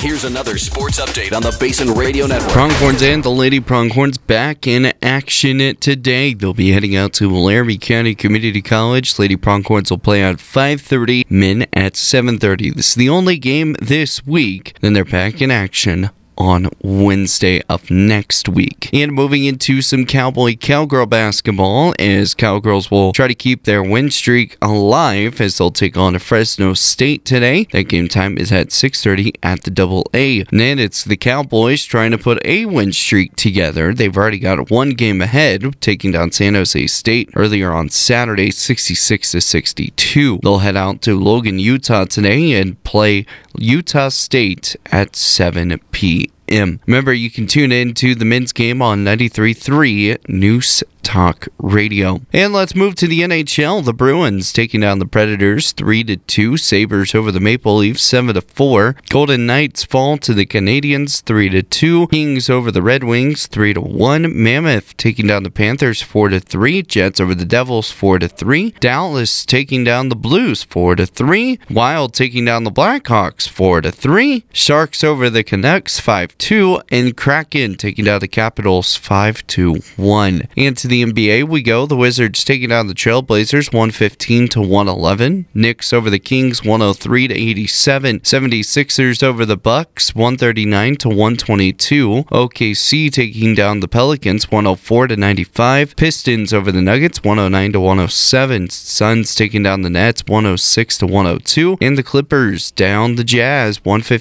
Here's another sports update on the Basin Radio Network. Pronghorns and the Lady Pronghorns back in action today. They'll be heading out to Laramie County Community College. Lady Pronghorns will play at 5:30, men at 7:30. This is the only game this week. Then they're back in action on Wednesday of next week. And moving into some Cowboy-Cowgirl basketball, as Cowgirls will try to keep their win streak alive as they'll take on Fresno State today. That game time is at 6:30 at the AA. And then it's the Cowboys trying to put a win streak together. They've already got one game ahead, taking down San Jose State earlier on Saturday, 66-62. They'll head out to Logan, Utah today and play Utah State at 7 p.m. Remember, you can tune in to the men's game on 93.3 News Talk Radio. And let's move to the NHL. The Bruins taking down the Predators 3-2. Sabres over the Maple Leafs 7-4. Golden Knights fall to the Canadiens 3-2. Kings over the Red Wings 3-1. Mammoth taking down the Panthers 4-3. Jets over the Devils 4-3. Dallas taking down the Blues 4-3. Wild taking down the Blackhawks 4-3. Sharks over the Canucks 5-2. And Kraken taking down the Capitals 5-1. And to the NBA we go. The Wizards taking down the Trailblazers 115-111. Knicks over the Kings 103-87. 76ers over the Bucks 139-122. OKC taking down the Pelicans 104-95. Pistons over the Nuggets 109-107. Suns taking down the Nets 106-102. And the Clippers down the Jazz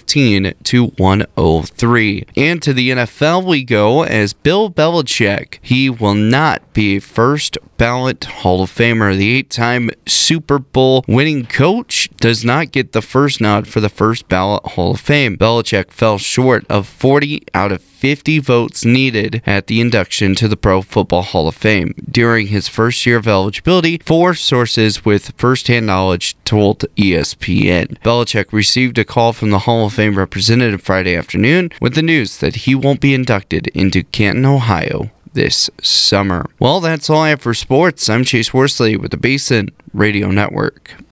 115-103. And to the NFL we go, as Bill Belichick, he will not be a first ballot Hall of Famer. The 8-time Super Bowl winning coach does not get the first nod for the first ballot Hall of Fame. Belichick fell short of 40 out of 50 votes needed at the induction to the Pro Football Hall of Fame. During his first year of eligibility, 4 sources with first-hand knowledge told ESPN. Belichick received a call from the Hall of Fame representative Friday afternoon with the news that he won't be inducted into Canton, Ohio this summer. Well, that's all I have for sports. I'm Chase Worsley with the Basin Radio Network.